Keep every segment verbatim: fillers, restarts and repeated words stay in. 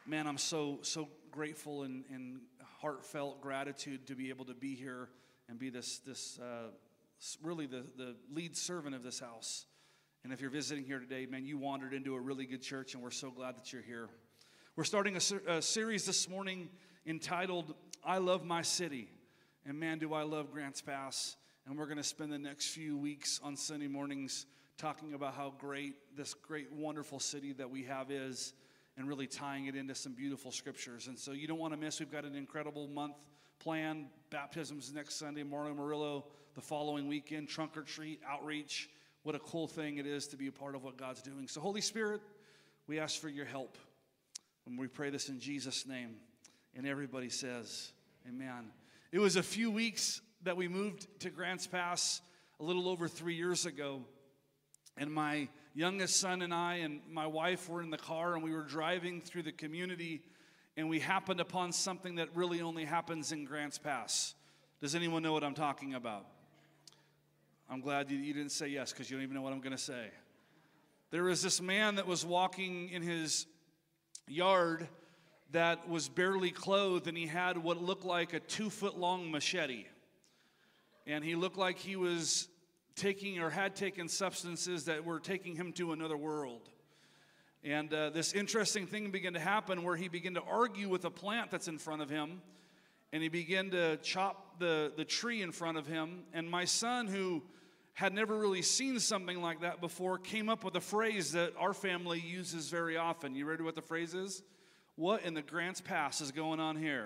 Man, I'm so, so grateful and, and heartfelt gratitude to be able to be here and be this, this uh, really the, the lead servant of this house. And if you're visiting here today, man, you wandered into a really good church, and we're so glad that you're here. We're starting a, ser- a series this morning entitled, I Love My City. And man, do I love Grants Pass. And we're going to spend the next few weeks on Sunday mornings talking about how great this great, wonderful city that we have is, and really tying it into some beautiful scriptures. And so you don't want to miss, we've got an incredible month planned. Baptisms next Sunday, Mario Murillo the following weekend, trunk or treat, outreach. What a cool thing it is to be a part of what God's doing. So Holy Spirit, we ask for your help. And we pray this in Jesus' name. And everybody says, amen. It was a few weeks that we moved to Grants Pass a little over three years ago. And my youngest son and I and my wife were in the car, and we were driving through the community, and we happened upon something that really only happens in Grants Pass. Does anyone know what I'm talking about? I'm glad you, you didn't say yes, because you don't even know what I'm going to say. There was this man that was walking in his yard that was barely clothed, and he had what looked like a two-foot-long machete. And he looked like he was taking or had taken substances that were taking him to another world. And uh, this interesting thing began to happen where he began to argue with a plant that's in front of him, and he began to chop the, the tree in front of him. And my son, who had never really seen something like that before, came up with a phrase that our family uses very often. You ready what the phrase is? What in the Grants Pass is going on here?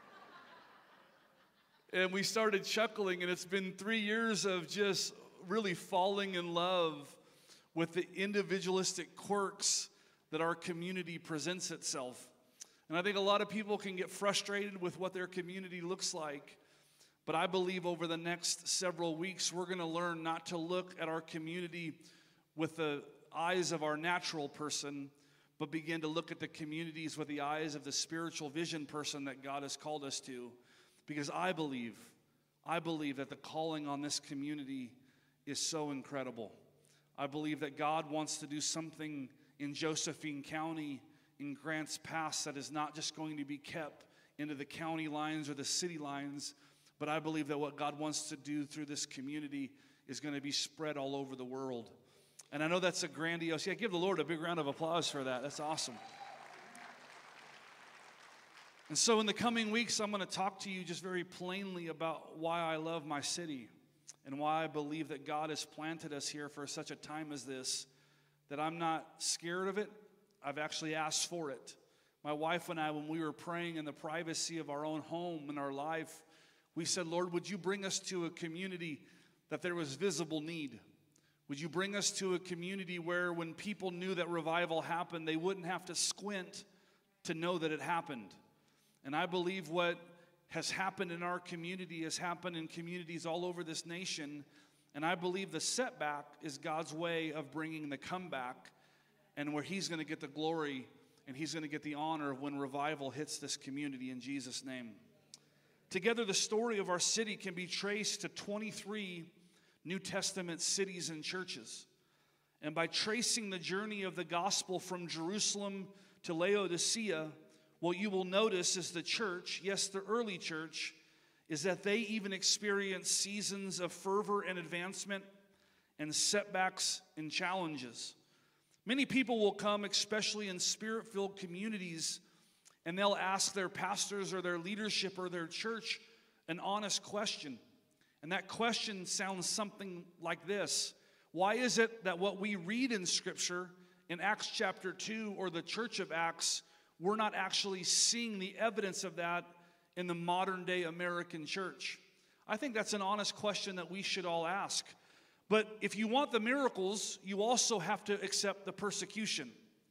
And we started chuckling, and it's been three years of just really falling in love with the individualistic quirks that our community presents itself. And I think a lot of people can get frustrated with what their community looks like. But I believe over the next several weeks, we're going to learn not to look at our community with the eyes of our natural person, but begin to look at the communities with the eyes of the spiritual vision person that God has called us to. Because I believe, I believe that the calling on this community is so incredible. I believe that God wants to do something in Josephine County, in Grants Pass, that is not just going to be kept into the county lines or the city lines, but I believe that what God wants to do through this community is going to be spread all over the world. And I know that's a grandiose, yeah, give the Lord a big round of applause for that. That's awesome. And so in the coming weeks, I'm going to talk to you just very plainly about why I love my city and why I believe that God has planted us here for such a time as this, that I'm not scared of it. I've actually asked for it. My wife and I, when we were praying in the privacy of our own home and our life, we said, Lord, would you bring us to a community that there was visible need? Would you bring us to a community where when people knew that revival happened, they wouldn't have to squint to know that it happened? And I believe what has happened in our community has happened in communities all over this nation. And I believe the setback is God's way of bringing the comeback, and where he's going to get the glory and he's going to get the honor when revival hits this community in Jesus' name. Together, the story of our city can be traced to twenty-three New Testament cities and churches. And by tracing the journey of the gospel from Jerusalem to Laodicea, what you will notice is the church, yes, the early church, is that they even experience seasons of fervor and advancement and setbacks and challenges. Many people will come, especially in spirit-filled communities, and they'll ask their pastors or their leadership or their church an honest question. And that question sounds something like this. Why is it that what we read in Scripture in Acts chapter two or the church of Acts, we're not actually seeing the evidence of that in the modern day American church? I think that's an honest question that we should all ask. But if you want the miracles, you also have to accept the persecution.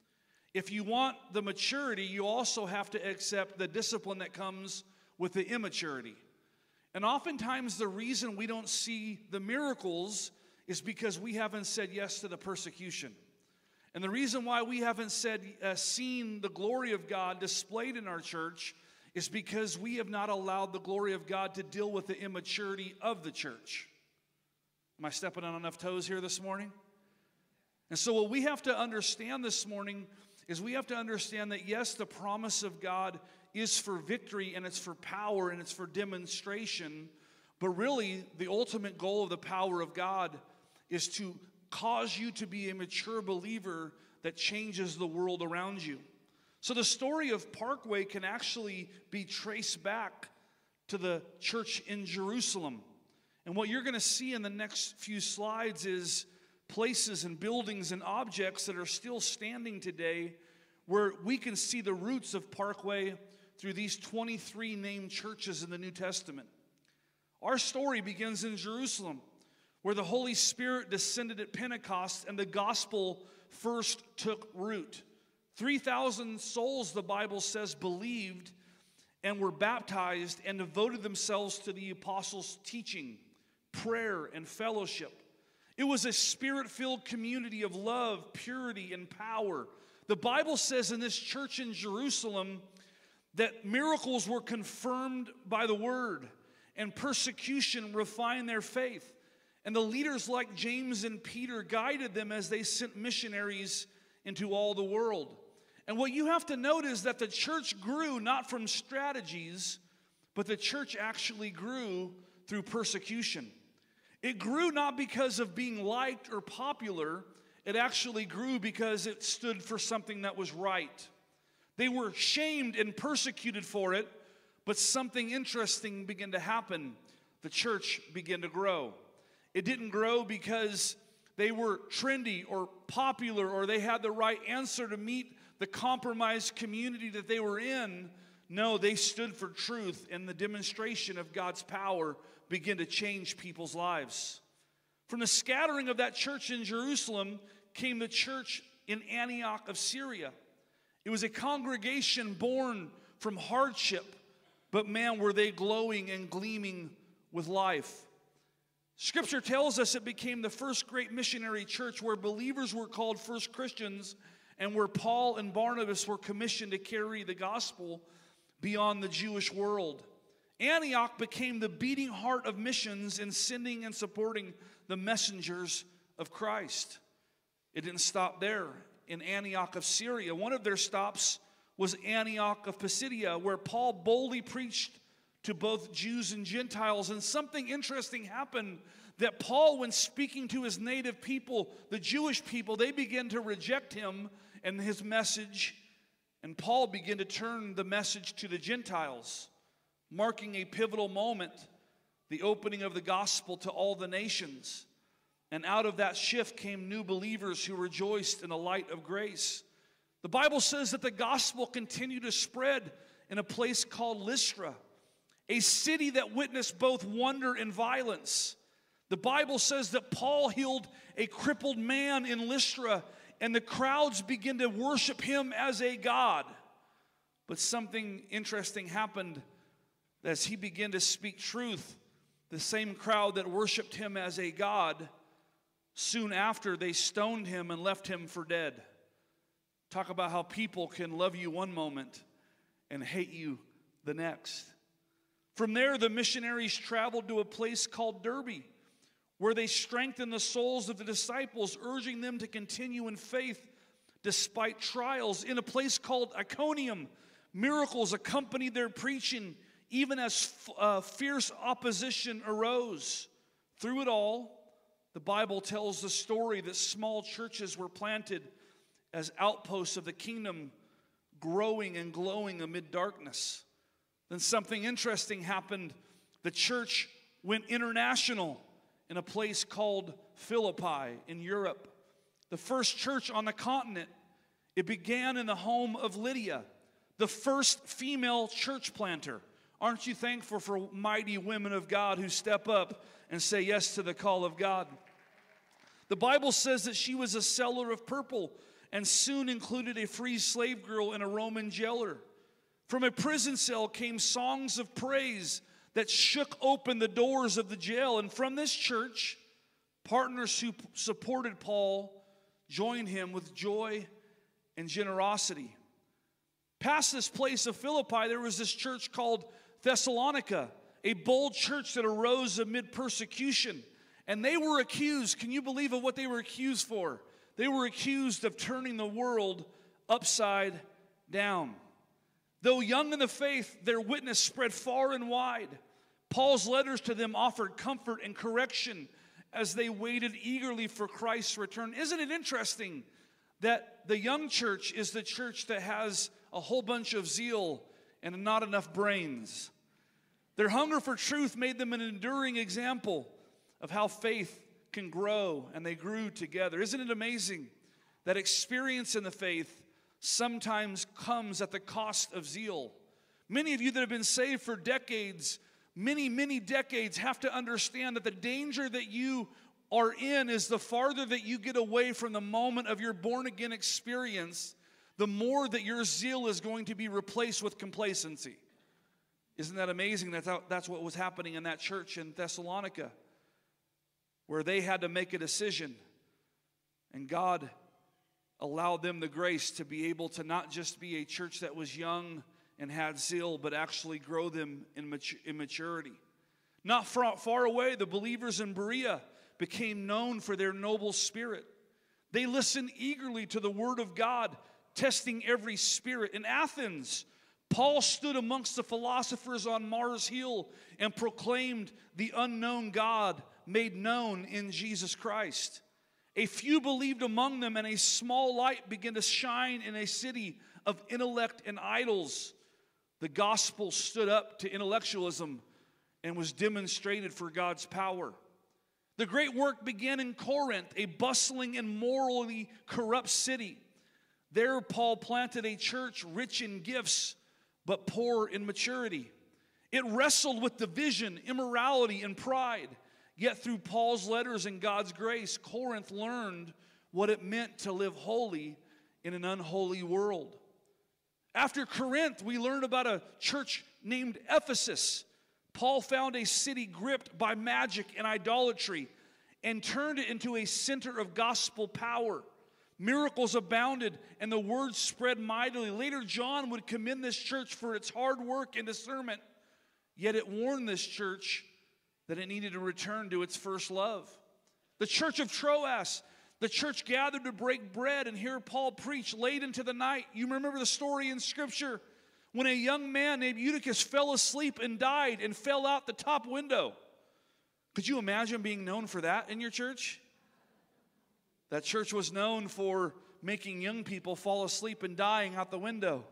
If you want the maturity, you also have to accept the discipline that comes with the immaturity. And oftentimes the reason we don't see the miracles is because we haven't said yes to the persecution. And the reason why we haven't said, uh, seen the glory of God displayed in our church is because we have not allowed the glory of God to deal with the immaturity of the church. Am I stepping on enough toes here this morning? And so what we have to understand this morning is we have to understand that, yes, the promise of God is for victory, and it's for power, and it's for demonstration. But really, the ultimate goal of the power of God is to cause you to be a mature believer that changes the world around you. So the story of Parkway can actually be traced back to the church in Jerusalem. And what you're going to see in the next few slides is places and buildings and objects that are still standing today, where we can see the roots of Parkway through these twenty-three named churches in the New Testament. Our story begins in Jerusalem, where the Holy Spirit descended at Pentecost and the gospel first took root. three thousand souls, the Bible says, believed and were baptized and devoted themselves to the apostles' teaching, prayer, and fellowship. It was a spirit-filled community of love, purity, and power. The Bible says in this church in Jerusalem that miracles were confirmed by the word, and persecution refined their faith. And the leaders like James and Peter guided them as they sent missionaries into all the world. And what you have to note is that the church grew not from strategies, but the church actually grew through persecution. It grew not because of being liked or popular. It actually grew because it stood for something that was right. They were shamed and persecuted for it, but something interesting began to happen. The church began to grow. It didn't grow because they were trendy or popular or they had the right answer to meet the compromised community that they were in. No, they stood for truth, and the demonstration of God's power began to change people's lives. From the scattering of that church in Jerusalem came the church in Antioch of Syria. It was a congregation born from hardship, but man, were they glowing and gleaming with life. Scripture tells us it became the first great missionary church where believers were called first Christians and where Paul and Barnabas were commissioned to carry the gospel beyond the Jewish world. Antioch became the beating heart of missions in sending and supporting the messengers of Christ. It didn't stop there. In Antioch of Syria, one of their stops was Antioch of Pisidia, where Paul boldly preached to both Jews and Gentiles. And something interesting happened, that Paul, when speaking to his native people, the Jewish people, they began to reject him and his message. And Paul began to turn the message to the Gentiles, marking a pivotal moment, the opening of the gospel to all the nations. And out of that shift came new believers who rejoiced in the light of grace. The Bible says that the gospel continued to spread in a place called Lystra, a city that witnessed both wonder and violence. The Bible says that Paul healed a crippled man in Lystra, and the crowds began to worship him as a god. But something interesting happened as he began to speak truth. The same crowd that worshiped him as a god, soon after they stoned him and left him for dead. Talk about how people can love you one moment and hate you the next. From there, the missionaries traveled to a place called Derbe, where they strengthened the souls of the disciples, urging them to continue in faith despite trials. In a place called Iconium, miracles accompanied their preaching, even as uh, fierce opposition arose. Through it all, the Bible tells the story that small churches were planted as outposts of the kingdom, growing and glowing amid darkness. Then something interesting happened. The church went international in a place called Philippi in Europe. The first church on the continent. It began in the home of Lydia, the first female church planter. Aren't you thankful for mighty women of God who step up and say yes to the call of God? The Bible says that she was a seller of purple and soon included a free slave girl and a Roman jailer. From a prison cell came songs of praise that shook open the doors of the jail. And from this church, partners who supported Paul joined him with joy and generosity. Past this place of Philippi, there was this church called Thessalonica, a bold church that arose amid persecution. And they were accused, can you believe of what they were accused for? They were accused of turning the world upside down. Though young in the faith, their witness spread far and wide. Paul's letters to them offered comfort and correction as they waited eagerly for Christ's return. Isn't it interesting that the young church is the church that has a whole bunch of zeal and not enough brains? Their hunger for truth made them an enduring example of how faith can grow, and they grew together. Isn't it amazing that experience in the faith sometimes comes at the cost of zeal? Many of you that have been saved for decades, many, many decades, have to understand that the danger that you are in is the farther that you get away from the moment of your born-again experience, the more that your zeal is going to be replaced with complacency. Isn't that amazing? That's, how, that's what was happening in that church in Thessalonica, where they had to make a decision, and God allowed them the grace to be able to not just be a church that was young and had zeal, but actually grow them in, matur- in maturity. Not far, far away, the believers in Berea became known for their noble spirit. They listened eagerly to the word of God, testing every spirit. In Athens, Paul stood amongst the philosophers on Mars Hill and proclaimed the unknown God made known in Jesus Christ. A few believed among them, and a small light began to shine in a city of intellect and idols. The gospel stood up to intellectualism and was demonstrated for God's power. The great work began in Corinth, a bustling and morally corrupt city. There, Paul planted a church rich in gifts, but poor in maturity. It wrestled with division, immorality, and pride. Yet through Paul's letters and God's grace, Corinth learned what it meant to live holy in an unholy world. After Corinth, we learned about a church named Ephesus. Paul found a city gripped by magic and idolatry and turned it into a center of gospel power. Miracles abounded and the word spread mightily. Later, John would commend this church for its hard work and discernment, yet it warned this church that it needed to return to its first love. The church of Troas, the church gathered to break bread and hear Paul preach late into the night. You remember the story in Scripture when a young man named Eutychus fell asleep and died and fell out the top window. Could you imagine being known for that in your church? That church was known for making young people fall asleep and dying out the window.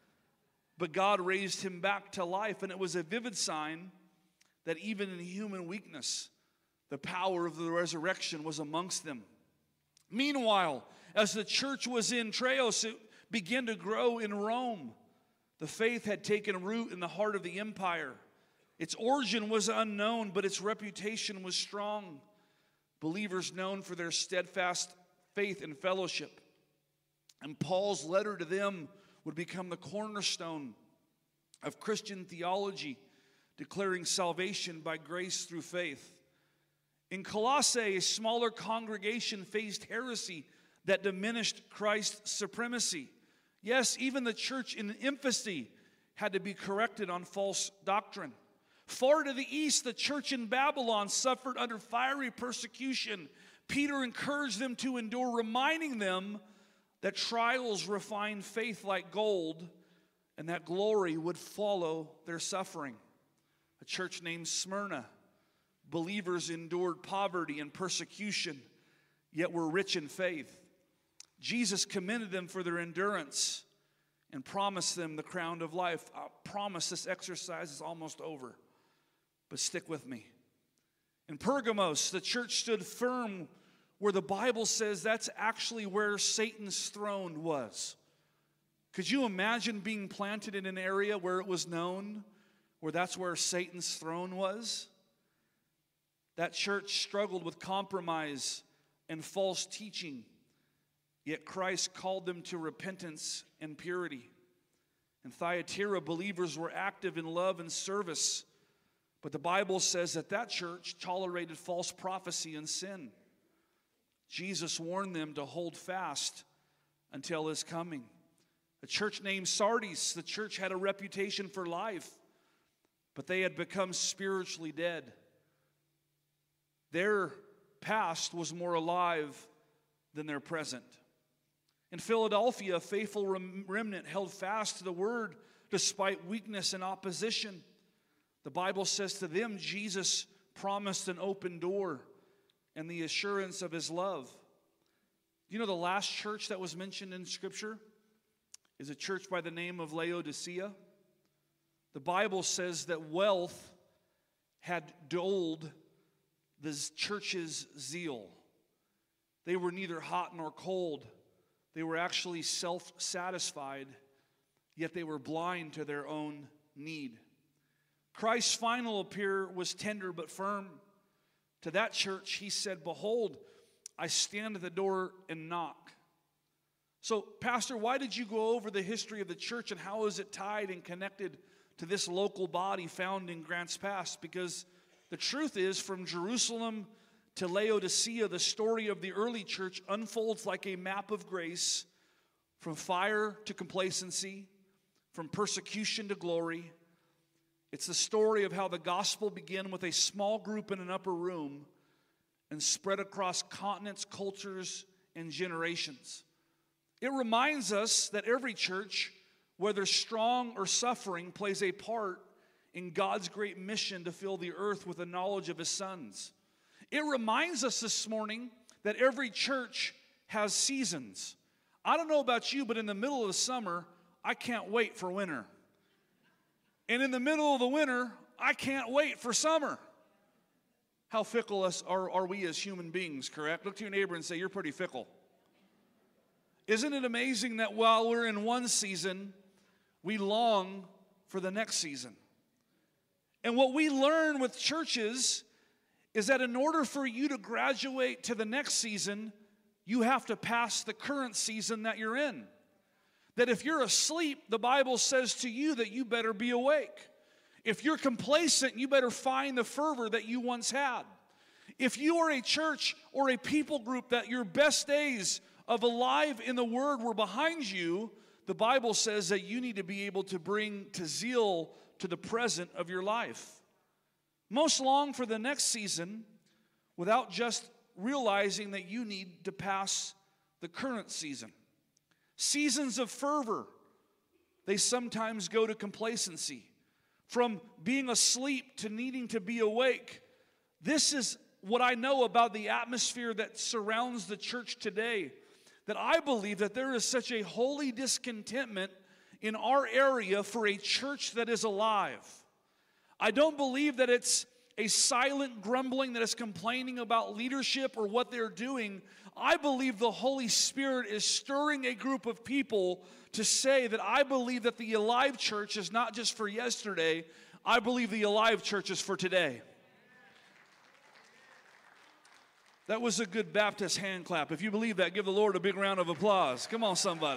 But God raised him back to life, and it was a vivid sign that even in human weakness, the power of the resurrection was amongst them. Meanwhile, as the church was in Troas, it began to grow in Rome. The faith had taken root in the heart of the empire. Its origin was unknown, but its reputation was strong. Believers known for their steadfast faith and fellowship. And Paul's letter to them would become the cornerstone of Christian theology, declaring salvation by grace through faith. In Colossae, a smaller congregation faced heresy that diminished Christ's supremacy. Yes, even the church in Ephesus had to be corrected on false doctrine. Far to the east, the church in Babylon suffered under fiery persecution. Peter encouraged them to endure, reminding them that trials refine faith like gold, and that glory would follow their suffering. A church named Smyrna, believers endured poverty and persecution, yet were rich in faith. Jesus commended them for their endurance and promised them the crown of life. I promise this exercise is almost over, but stick with me. In Pergamos, the church stood firm where the Bible says that's actually where Satan's throne was. Could you imagine being planted in an area where it was known, where that's where Satan's throne was? That church struggled with compromise and false teaching, yet Christ called them to repentance and purity. In Thyatira, believers were active in love and service, but the Bible says that that church tolerated false prophecy and sin. Jesus warned them to hold fast until his coming. A church named Sardis, the church had a reputation for life, but they had become spiritually dead. Their past was more alive than their present. In Philadelphia, a faithful remnant held fast to the word despite weakness and opposition. The Bible says to them, Jesus promised an open door and the assurance of his love. You know, the last church that was mentioned in Scripture is a church by the name of Laodicea. The Bible says that wealth had dulled the church's zeal. They were neither hot nor cold. They were actually self-satisfied, yet they were blind to their own need. Christ's final appeal was tender but firm. To that church, he said, "Behold, I stand at the door and knock." So, Pastor, why did you go over the history of the church and how is it tied and connected to this local body found in Grants Pass? Because the truth is, from Jerusalem to Laodicea, the story of the early church unfolds like a map of grace, from fire to complacency, from persecution to glory. It's the story of how the gospel began with a small group in an upper room and spread across continents, cultures, and generations. It reminds us that every church, whether strong or suffering, plays a part in God's great mission to fill the earth with the knowledge of his sons. It reminds us this morning that every church has seasons. I don't know about you, but in the middle of the summer, I can't wait for winter. And in the middle of the winter, I can't wait for summer. How fickle us are, are we as human beings, correct? Look to your neighbor and say, "You're pretty fickle." Isn't it amazing that while we're in one season, we long for the next season? And what we learn with churches is that in order for you to graduate to the next season, you have to pass the current season that you're in. That if you're asleep, the Bible says to you that you better be awake. If you're complacent, you better find the fervor that you once had. If you are a church or a people group that your best days of alive in the Word were behind you, the Bible says that you need to be able to bring to zeal to the present of your life. Most long for the next season without just realizing that you need to pass the current season. Seasons of fervor, they sometimes go to complacency. From being asleep to needing to be awake. This is what I know about the atmosphere that surrounds the church today. That I believe that there is such a holy discontentment in our area for a church that is alive. I don't believe that it's a silent grumbling that is complaining about leadership or what they're doing. I believe the Holy Spirit is stirring a group of people to say that I believe that the Alive Church is not just for yesterday. I believe the Alive Church is for today. That was a good Baptist hand clap. If you believe that, give the Lord a big round of applause. Come on, somebody.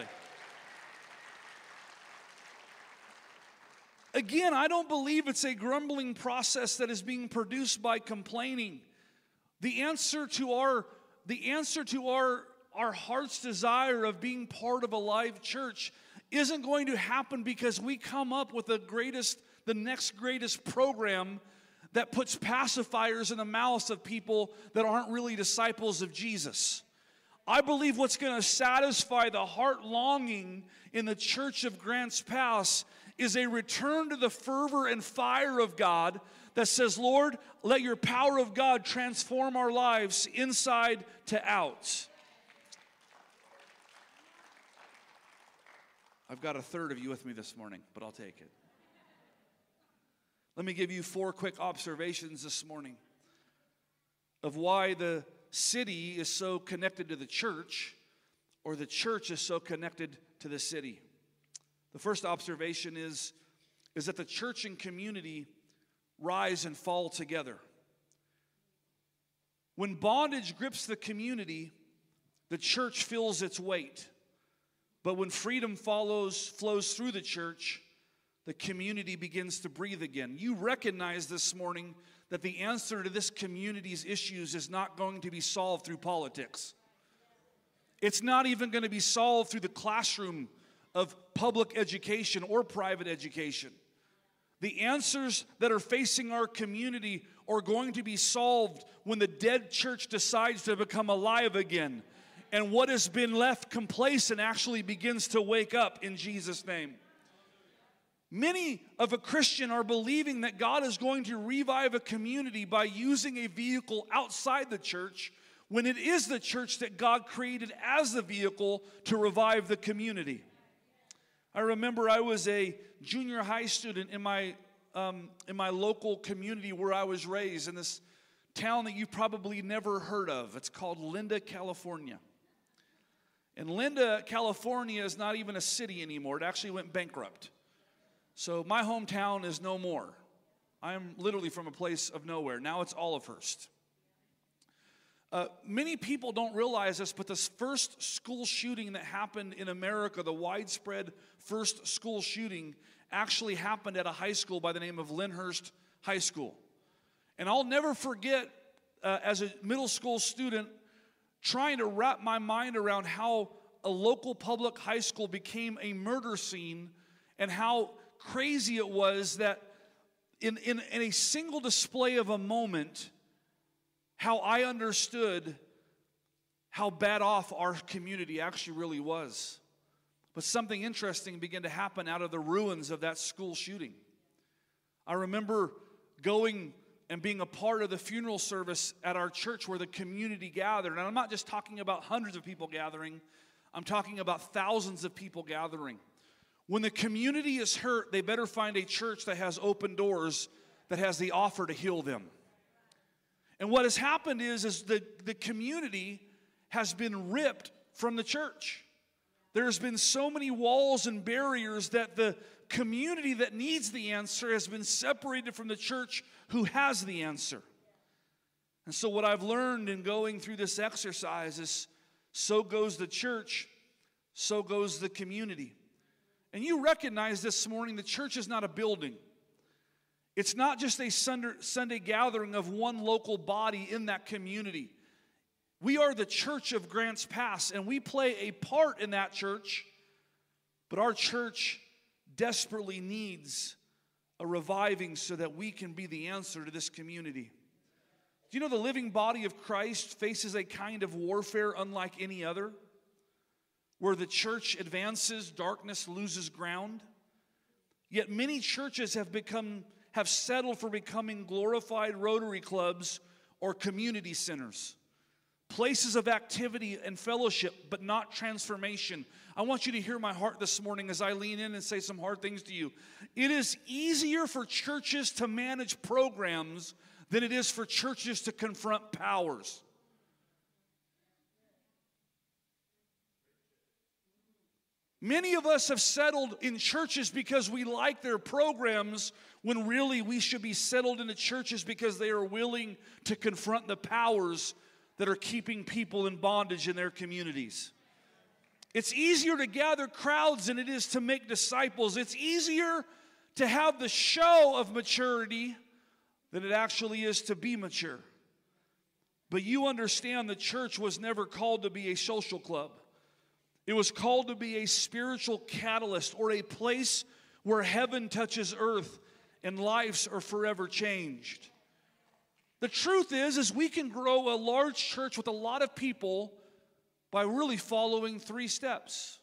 Again, I don't believe it's a grumbling process that is being produced by complaining. The answer to our, the answer to our, our heart's desire of being part of a live church isn't going to happen because we come up with the greatest, the next greatest program that puts pacifiers in the mouths of people that aren't really disciples of Jesus. I believe what's going to satisfy the heart longing in the church of Grants Pass is a return to the fervor and fire of God that says, Lord, let your power of God transform our lives inside to out. I've got a third of you with me this morning, but I'll take it. Let me give you four quick observations this morning of why the city is so connected to the church or the church is so connected to the city. The first observation is, is that the church and community rise and fall together. When bondage grips the community, the church feels its weight. But when freedom follows, flows through the church, the community begins to breathe again. You recognize this morning that the answer to this community's issues is not going to be solved through politics. It's not even going to be solved through the classroom of public education or private education. The answers that are facing our community are going to be solved when the dead church decides to become alive again. and what has been left complacent actually begins to wake up in Jesus' name. Many of a Christian are believing that God is going to revive a community by using a vehicle outside the church, when it is the church that God created as the vehicle to revive the community. I remember I was a junior high student in my um, in my local community where I was raised, in this town that you've probably never heard of. It's called Linda, California. And Linda, California is not even a city anymore. It actually went bankrupt. So my hometown is no more. I'm literally from a place of nowhere. Now it's Olivehurst. Uh, many people don't realize this, but this first school shooting that happened in America, the widespread first school shooting, actually happened at a high school by the name of Lyndhurst High School. And I'll never forget, uh, as a middle school student, trying to wrap my mind around how a local public high school became a murder scene, and how crazy it was that in, in, in a single display of a moment, how I understood how bad off our community actually really was. But something interesting began to happen out of the ruins of that school shooting. I remember going and being a part of the funeral service at our church where the community gathered. And I'm not just talking about hundreds of people gathering. I'm talking about thousands of people gathering. When the community is hurt, they better find a church that has open doors, that has the offer to heal them. And what has happened is, is the, the community has been ripped from the church. There's been so many walls and barriers that the community that needs the answer has been separated from the church who has the answer. And so what I've learned in going through this exercise is, so goes the church, so goes the community. And you recognize this morning the church is not a building. It's not just a Sunday, Sunday gathering of one local body in that community. We are the church of Grants Pass, and we play a part in that church, but our church desperately needs a reviving so that we can be the answer to this community. Do you know the living body of Christ faces a kind of warfare unlike any other? Where the church advances, darkness loses ground. Yet many churches have become have settled for becoming glorified Rotary clubs or community centers, places of activity and fellowship, but not transformation. I want you to hear my heart this morning as I lean in and say some hard things to you. It is easier for churches to manage programs than it is for churches to confront powers. Many of us have settled in churches because we like their programs, when really we should be settled into churches because they are willing to confront the powers that are keeping people in bondage in their communities. It's easier to gather crowds than it is to make disciples. It's easier to have the show of maturity than it actually is to be mature. But you understand the church was never called to be a social club. It was called to be a spiritual catalyst, or a place where heaven touches earth and lives are forever changed. The truth is, is we can grow a large church with a lot of people by really following three steps.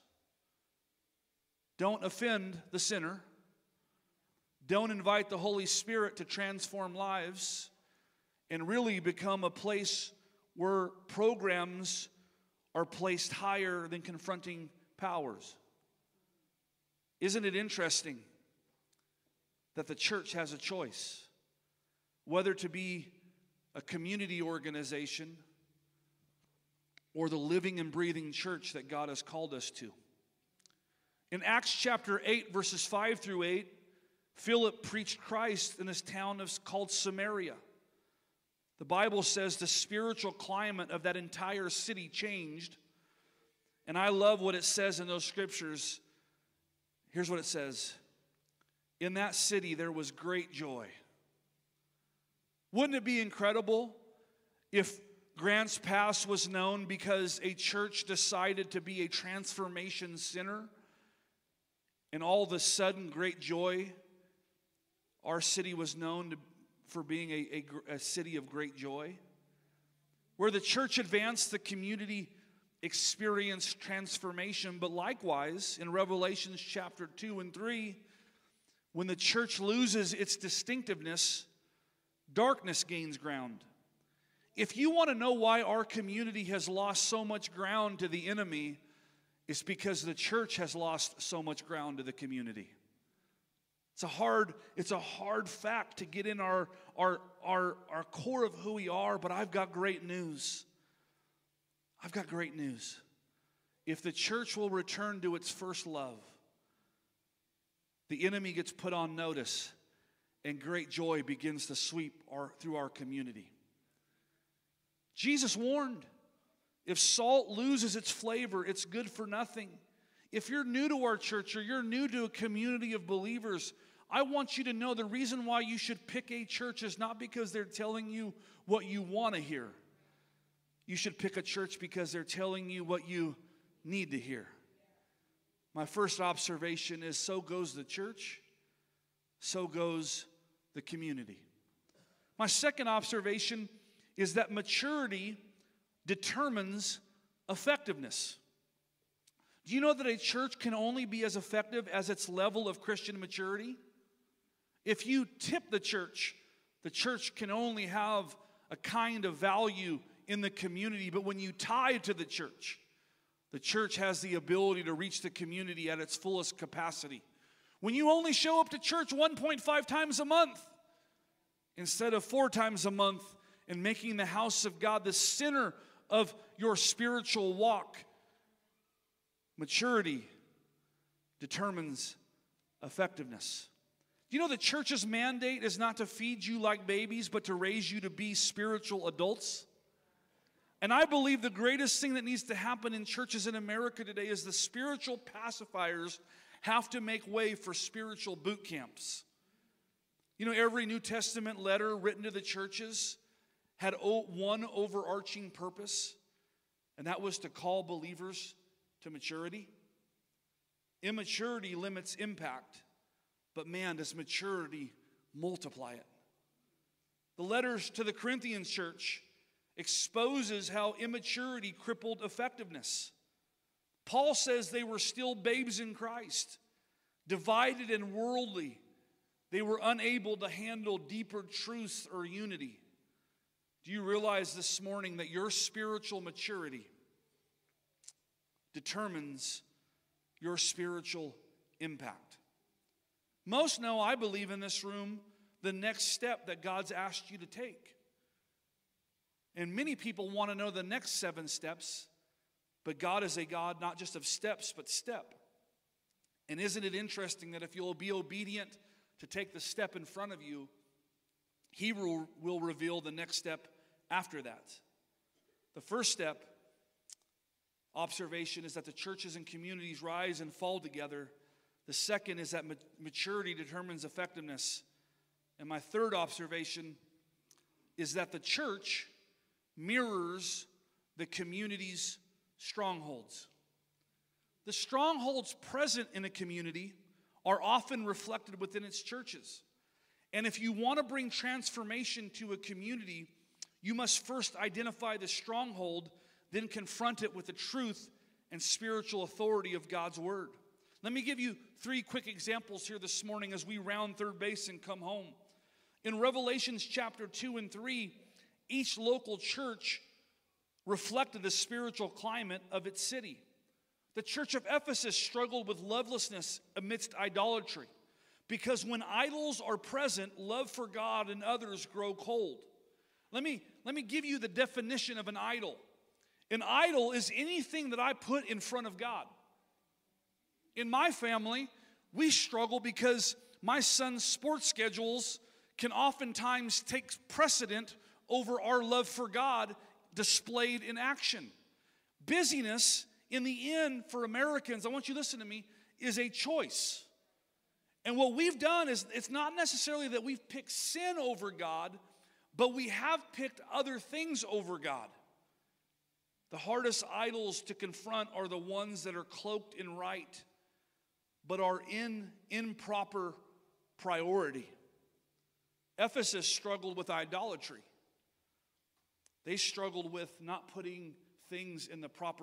Don't offend the sinner. Don't invite the Holy Spirit to transform lives, and really become a place where programs are placed higher than confronting powers. Isn't it interesting that the church has a choice whether to be a community organization or the living and breathing church that God has called us to? In Acts chapter eight, verses five through eight, Philip preached Christ in this town called Samaria. The Bible says the spiritual climate of that entire city changed. And I love what it says in those scriptures. Here's what it says. In that city there was great joy. Wouldn't it be incredible if Grants Pass was known because a church decided to be a transformation center, and all of a sudden, great joy, our city was known to for being a, a, a city of great joy? Where the church advanced, the community experience transformation. But likewise, in Revelation chapter two and three, when the church loses its distinctiveness, darkness gains ground. If you want to know why our community has lost so much ground to the enemy, it's because the church has lost so much ground to the community. It's a hard, it's a hard fact to get in our, our, our, our core of who we are, but I've got great news. I've got great news. If the church will return to its first love, the enemy gets put on notice, and great joy begins to sweep our, through our community. Jesus warned, if salt loses its flavor, it's good for nothing. If you're new to our church or you're new to a community of believers, I want you to know the reason why you should pick a church is not because they're telling you what you want to hear. You should pick a church because they're telling you what you need to hear. My first observation is, so goes the church, so goes the community. My second observation is that maturity determines effectiveness. Do you know that a church can only be as effective as its level of Christian maturity? If you tip the church, the church can only have a kind of value in the community. But when you tithe to the church, the church has the ability to reach the community at its fullest capacity. When you only show up to church one point five times a month instead of four times a month, and making the house of God the center of your spiritual walk, maturity determines effectiveness. Do you know the church's mandate is not to feed you like babies, but to raise you to be spiritual adults? And I believe the greatest thing that needs to happen in churches in America today is the spiritual pacifiers have to make way for spiritual boot camps. You know, every New Testament letter written to the churches had one overarching purpose, and that was to call believers to maturity. Immaturity limits impact, but man, does maturity multiply it. The letters to the Corinthian church exposes how immaturity crippled effectiveness. Paul says they were still babes in Christ, divided and worldly. They were unable to handle deeper truths or unity. Do you realize this morning that your spiritual maturity determines your spiritual impact? Most know, I believe in this room, the next step that God's asked you to take. And many people want to know the next seven steps, but God is a God not just of steps, but step. And isn't it interesting that if you'll be obedient to take the step in front of you, He will, will reveal the next step after that. The first step, observation, is that the churches and communities rise and fall together. The second is that maturity determines effectiveness. And my third observation is that the church mirrors the community's strongholds. The strongholds present in a community are often reflected within its churches. And if you want to bring transformation to a community, you must first identify the stronghold, then confront it with the truth and spiritual authority of God's word. Let me give you three quick examples here this morning as we round third base and come home. In Revelations chapter two and three, each local church reflected the spiritual climate of its city. The church of Ephesus struggled with lovelessness amidst idolatry, because when idols are present, love for God and others grow cold. Let me, let me give you the definition of an idol. An idol is anything that I put in front of God. In my family, we struggle because my son's sports schedules can oftentimes take precedent over our love for God displayed in action. Busyness, in the end, for Americans, I want you to listen to me, is a choice. And what we've done is, it's not necessarily that we've picked sin over God, but we have picked other things over God. The hardest idols to confront are the ones that are cloaked in right, but are in improper priority. Ephesus struggled with idolatry. They struggled with not putting things in the proper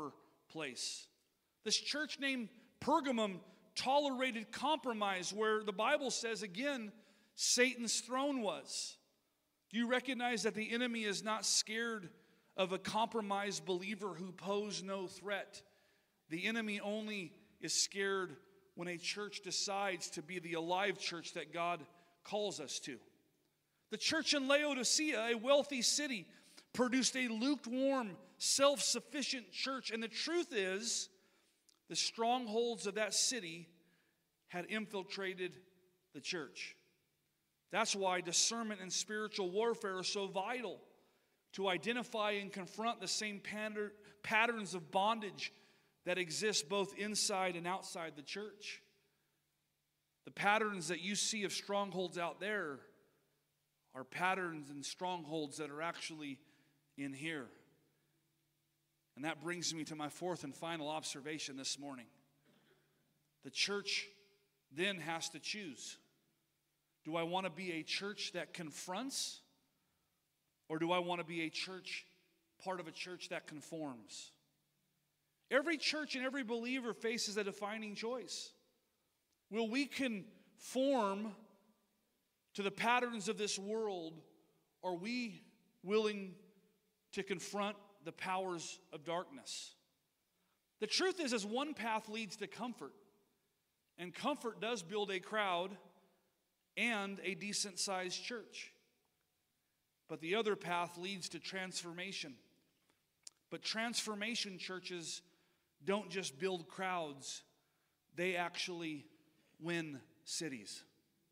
place. This church named Pergamum tolerated compromise, where the Bible says, again, Satan's throne was. Do you recognize that the enemy is not scared of a compromised believer who pose no threat? The enemy only is scared when a church decides to be the alive church that God calls us to. The church in Laodicea, a wealthy city, produced a lukewarm, self-sufficient church. And the truth is, the strongholds of that city had infiltrated the church. That's why discernment and spiritual warfare are so vital, to identify and confront the same patter- patterns of bondage that exist both inside and outside the church. The patterns that you see of strongholds out there are patterns and strongholds that are actually in here. And that brings me to my fourth and final observation this morning. The church then has to choose. Do I want to be a church that confronts? Or do I want to be a church, part of a church that conforms? Every church and every believer faces a defining choice. Will we conform to the patterns of this world, or are we willing to confront the powers of darkness? The truth is, is one path leads to comfort, and comfort does build a crowd and a decent-sized church. But the other path leads to transformation. But transformation churches don't just build crowds, they actually win cities.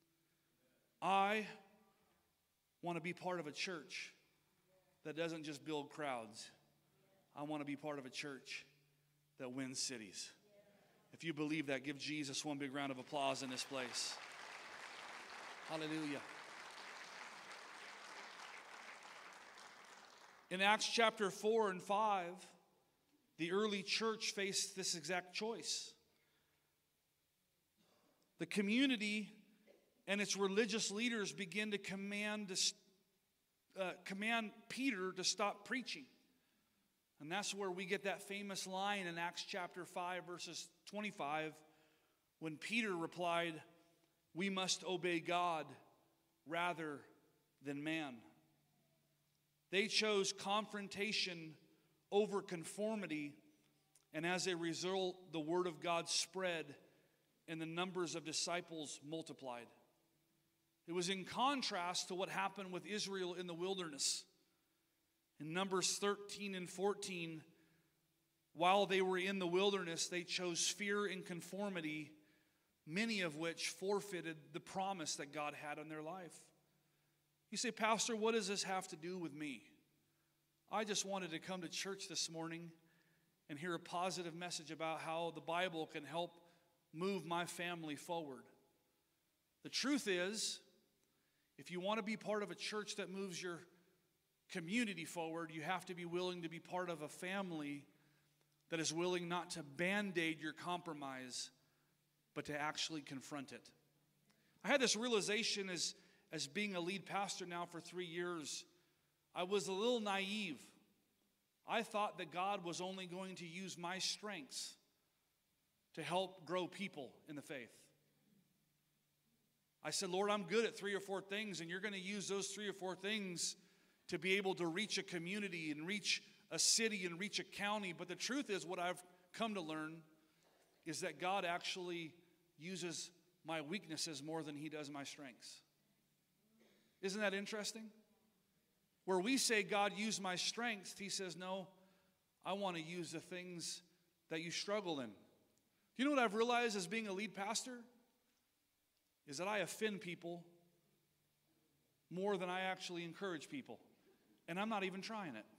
I want to be part of a church that doesn't just build crowds. I want to be part of a church that wins cities. If you believe that, give Jesus one big round of applause in this place. Hallelujah. In Acts chapter four and five, the early church faced this exact choice. The community and its religious leaders begin to command, to, uh, command Peter to stop preaching. And that's where we get that famous line in Acts chapter five, verses twenty-five, when Peter replied, "We must obey God rather than man." They chose confrontation over conformity, and as a result, the word of God spread and the numbers of disciples multiplied. It was in contrast to what happened with Israel in the wilderness. In Numbers thirteen and fourteen, while they were in the wilderness, they chose fear and conformity, many of which forfeited the promise that God had on their life. You say, "Pastor, what does this have to do with me?" I just wanted to come to church this morning and hear a positive message about how the Bible can help move my family forward. The truth is, if you want to be part of a church that moves your community forward, you have to be willing to be part of a family that is willing not to band-aid your compromise, but to actually confront it. I had this realization as, as being a lead pastor now for three years. I was a little naive. I thought that God was only going to use my strengths to help grow people in the faith. I said, "Lord, I'm good at three or four things, and you're going to use those three or four things to be able to reach a community and reach a city and reach a county." But the truth is, what I've come to learn is that God actually uses my weaknesses more than he does my strengths. Isn't that interesting? Where we say, "God, use my strengths," he says, "No, I want to use the things that you struggle in." You know what I've realized as being a lead pastor? Is that I offend people more than I actually encourage people. And I'm not even trying it.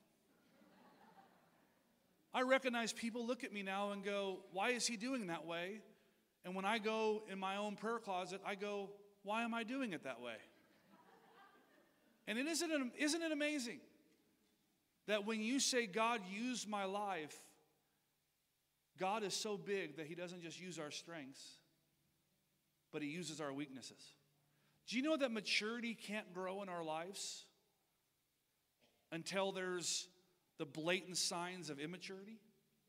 I recognize people look at me now and go, "Why is he doing that way?" And when I go in my own prayer closet, I go, "Why am I doing it that way?" And it isn't, isn't it amazing that when you say, "God, use my life," God is so big that he doesn't just use our strengths, but he uses our weaknesses. Do you know that maturity can't grow in our lives until there's the blatant signs of immaturity?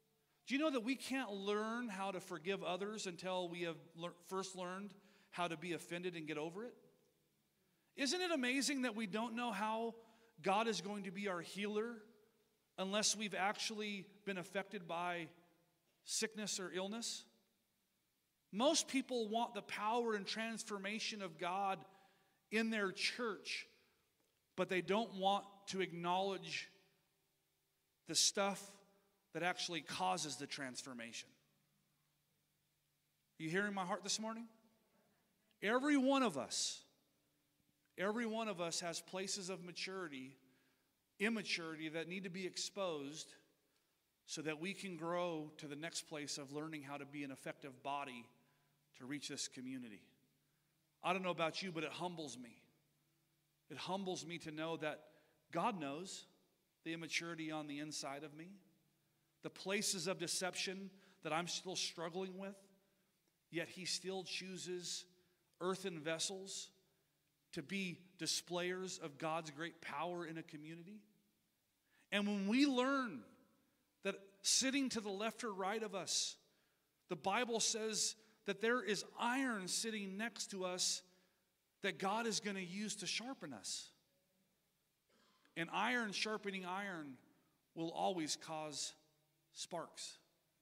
Do you know that we can't learn how to forgive others until we have lear- first learned how to be offended and get over it? Isn't it amazing that we don't know how God is going to be our healer unless we've actually been affected by sickness or illness? Most people want the power and transformation of God in their church, but they don't want to acknowledge the stuff that actually causes the transformation. Are you hearing my heart this morning? Every one of us, every one of us has places of maturity, immaturity that need to be exposed so that we can grow to the next place of learning how to be an effective body to reach this community. I don't know about you, but it humbles me. It humbles me to know that God knows the immaturity on the inside of me, the places of deception that I'm still struggling with, yet He still chooses earthen vessels to be displayers of God's great power in a community. And when we learn that sitting to the left or right of us, the Bible says that there is iron sitting next to us that God is going to use to sharpen us. And iron sharpening iron will always cause sparks.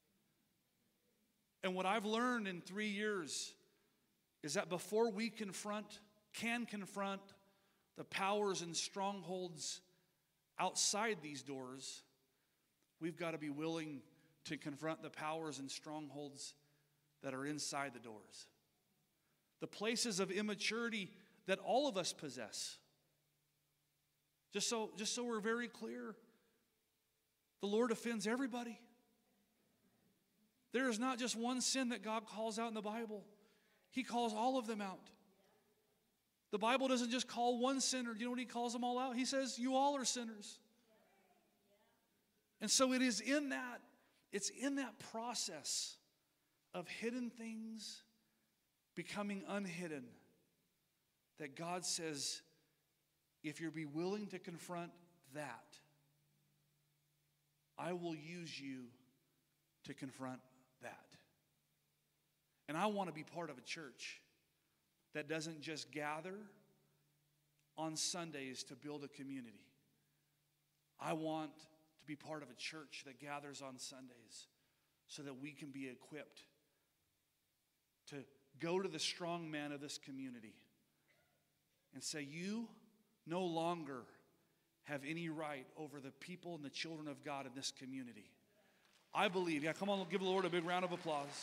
And what I've learned in three years is that before we confront, can confront the powers and strongholds outside these doors, we've got to be willing to confront the powers and strongholds that are inside the doors. The places of immaturity that all of us possess. Just so, just so we're very clear, the Lord offends everybody. There is not just one sin that God calls out in the Bible. He calls all of them out. The Bible doesn't just call one sinner. Do you know what He calls them all out? He says, you all are sinners. And so it is in that, it's in that process of hidden things becoming unhidden that God says, if you'll be willing to confront that, I will use you to confront that. And I want to be part of a church that doesn't just gather on Sundays to build a community. I want to be part of a church that gathers on Sundays so that we can be equipped to go to the strong man of this community and say, you no longer have any right over the people and the children of God in this community. I believe, yeah, come on, give the Lord a big round of applause.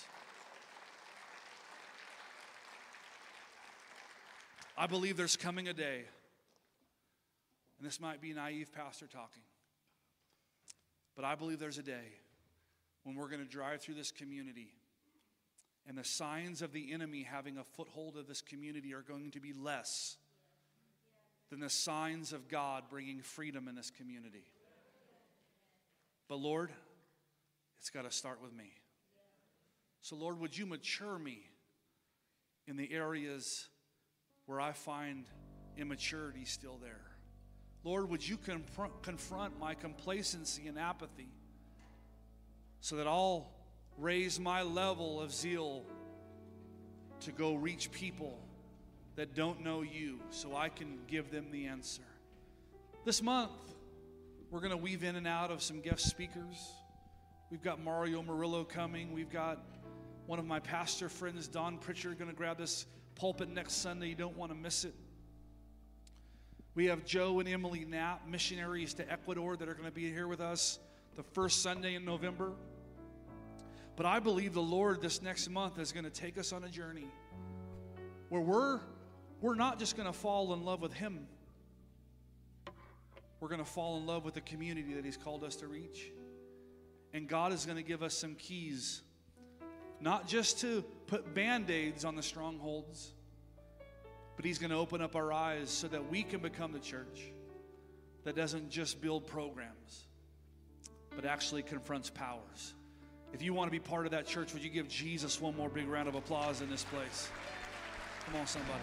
I believe there's coming a day, and this might be naive pastor talking, but I believe there's a day when we're going to drive through this community and the signs of the enemy having a foothold of this community are going to be less than the signs of God bringing freedom in this community. But Lord, it's got to start with me. So Lord, would you mature me in the areas where I find immaturity still there? Lord, would you confront, confront my complacency and apathy so that I'll raise my level of zeal to go reach people that don't know you so I can give them the answer. This month, we're going to weave in and out of some guest speakers. We've got Mario Murillo coming. We've got one of my pastor friends, Don Pritchard, going to grab this pulpit next Sunday. You don't want to miss it. We have Joe and Emily Knapp, missionaries to Ecuador, that are going to be here with us the first Sunday in November. But I believe the Lord this next month is going to take us on a journey where we're, we're not just going to fall in love with Him. We're going to fall in love with the community that He's called us to reach. And God is going to give us some keys, not just to put Band-Aids on the strongholds, but He's going to open up our eyes so that we can become the church that doesn't just build programs, but actually confronts powers. If you want to be part of that church, would you give Jesus one more big round of applause in this place? Come on, somebody.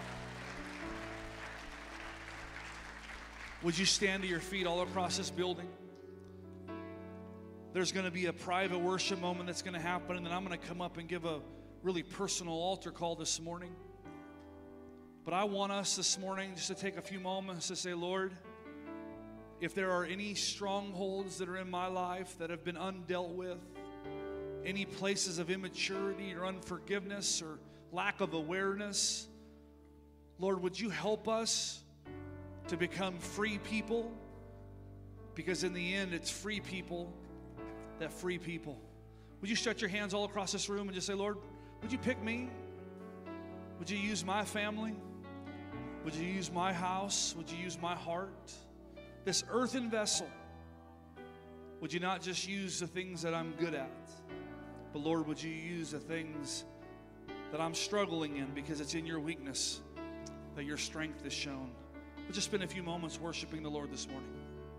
Would you stand to your feet all across this building? There's going to be a private worship moment that's going to happen, and then I'm going to come up and give a really personal altar call this morning. But I want us this morning just to take a few moments to say, Lord, if there are any strongholds that are in my life that have been undealt with, any places of immaturity or unforgiveness or lack of awareness, Lord, would you help us to become free people? Because in the end, it's free people that free people. Would you stretch your hands all across this room and just say, Lord, would you pick me? Would you use my family? Would you use my house? Would you use my heart? This earthen vessel. Would you not just use the things that I'm good at? But Lord, would you use the things that I'm struggling in, because it's in your weakness that your strength is shown. We'll just spend a few moments worshiping the Lord this morning.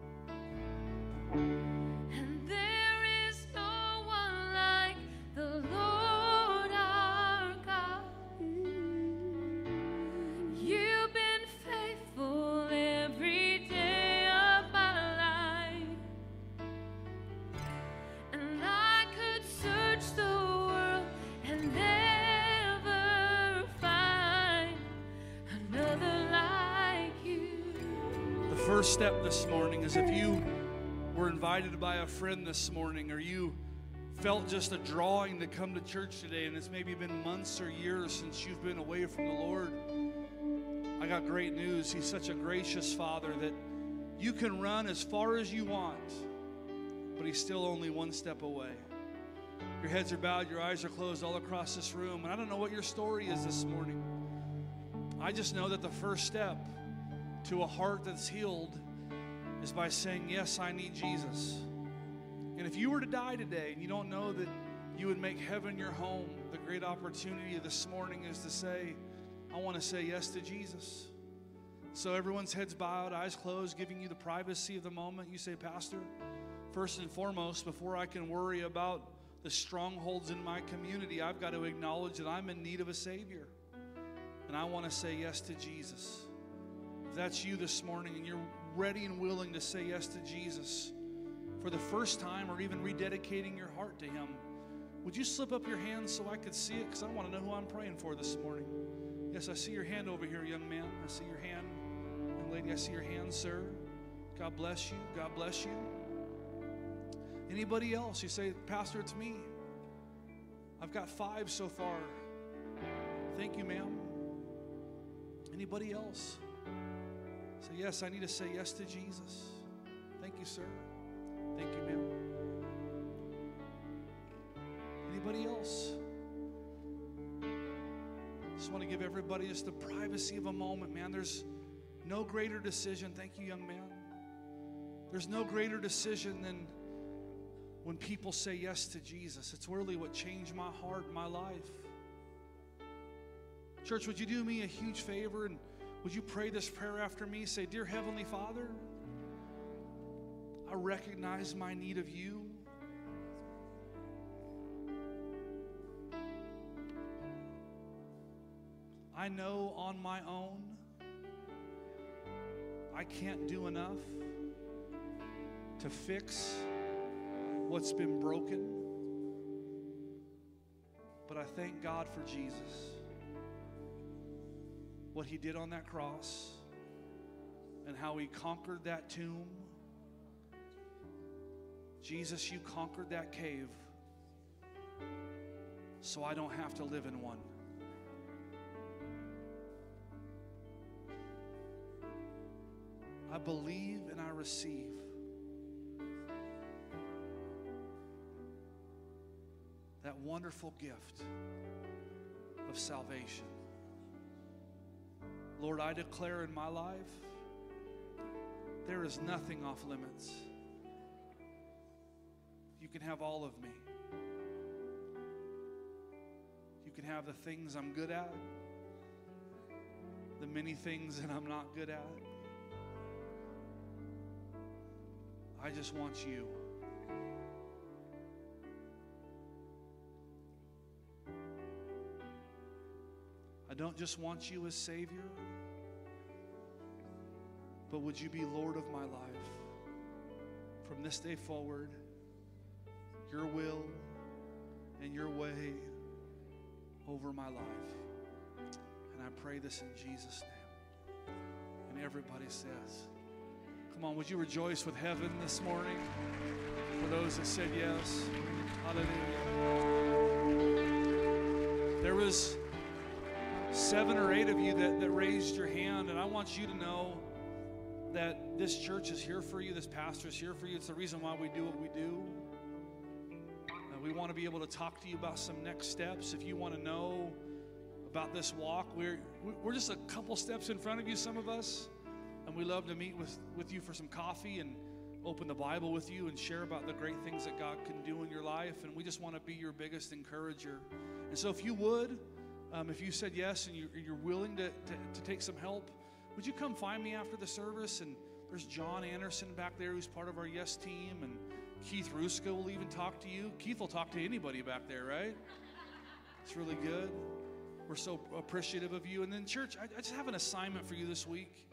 And there is no one like the Lord our God. You've been faithful every day of my life, and I could search the world and never find another like you. The first step this morning is, if you were invited by a friend this morning, or you felt just a drawing to come to church today, and it's maybe been months or years since you've been away from the Lord, I got great news. He's such a gracious Father that you can run as far as you want, but He's still only one step away. Your heads are bowed, your eyes are closed all across this room, and I don't know what your story is this morning. I just know that the first step to a heart that's healed is by saying, yes, I need Jesus. And if you were to die today and you don't know that you would make heaven your home, the great opportunity this morning is to say, I want to say yes to Jesus. So everyone's heads bowed, eyes closed, giving you the privacy of the moment. You say, Pastor, first and foremost, before I can worry about the strongholds in my community, I've got to acknowledge that I'm in need of a Savior. And I want to say yes to Jesus. If that's you this morning and you're ready and willing to say yes to Jesus for the first time, or even rededicating your heart to Him, would you slip up your hand so I could see it? Because I want to know who I'm praying for this morning. Yes, I see your hand over here, young man. I see your hand. Young lady, I see your hand, sir. God bless you. God bless you. Anybody else? You say, Pastor, it's me. I've got five so far. Thank you, ma'am. Anybody else? Say, yes, I need to say yes to Jesus. Thank you, sir. Thank you, ma'am. Anybody else? Just want to give everybody just the privacy of a moment, man. There's no greater decision. Thank you, young man. There's no greater decision than when people say yes to Jesus. It's really what changed my heart and my life. Church, would you do me a huge favor and would you pray this prayer after me? Say, Dear Heavenly Father, I recognize my need of you. I know on my own I can't do enough to fix what's been broken. But I thank God for Jesus. What He did on that cross and how He conquered that tomb. Jesus, you conquered that cave so I don't have to live in one. I believe and I receive that wonderful gift of salvation. Lord, I declare in my life, there is nothing off limits. You can have all of me. You can have the things I'm good at, the many things that I'm not good at. I just want you. I don't just want you as Savior, but would you be Lord of my life from this day forward your will and your way over my life. And I pray this in Jesus' name. And everybody says, come on, would you rejoice with heaven this morning for those that said yes? Hallelujah. There was seven or eight of you that, that raised your hand, and I want you to know that this church is here for you, this pastor is here for you. It's the reason why we do what we do. Uh, we want to be able to talk to you about some next steps. If you want to know about this walk, we're, we're just a couple steps in front of you, some of us, and we love to meet with, with you for some coffee and open the Bible with you and share about the great things that God can do in your life, and we just want to be your biggest encourager. And so if you would, um, if you said yes and you, you're willing to, to, to take some help, would you come find me after the service? And there's John Anderson back there who's part of our Yes team, and Keith Ruska will even talk to you. Keith will talk to anybody back there, right? It's really good. We're so appreciative of you. And then church, I, I just have an assignment for you this week.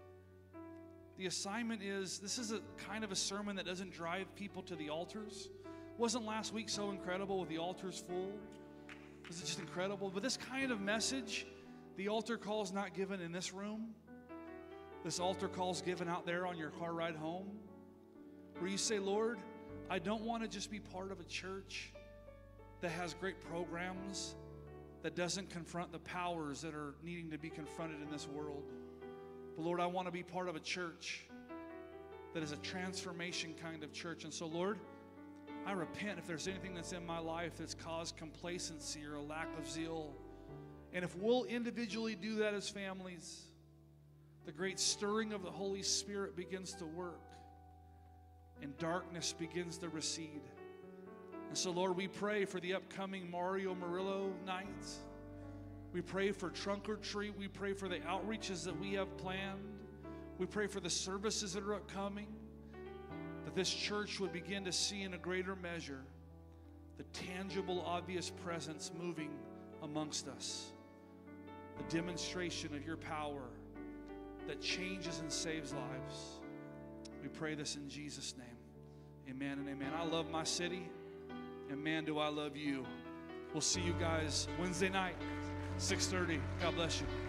The assignment is, this is a kind of a sermon that doesn't drive people to the altars. Wasn't last week so incredible with the altars full? Was it just incredible? But this kind of message, the altar call is not given in this room. This altar call is given out there on your car ride home, where you say, Lord, I don't want to just be part of a church that has great programs, that doesn't confront the powers that are needing to be confronted in this world. But Lord, I want to be part of a church that is a transformation kind of church. And so, Lord, I repent if there's anything that's in my life that's caused complacency or a lack of zeal. And if we'll individually do that as families, the great stirring of the Holy Spirit begins to work and darkness begins to recede. And so, Lord, we pray for the upcoming Mario Murillo nights. We pray for Trunk or Treat. We pray for the outreaches that we have planned. We pray for the services that are upcoming, that this church would begin to see in a greater measure the tangible, obvious presence moving amongst us, the demonstration of your power that changes and saves lives. We pray this in Jesus' name. Amen and amen. I love my city, and man, do I love you. We'll see you guys Wednesday night, six thirty. God bless you.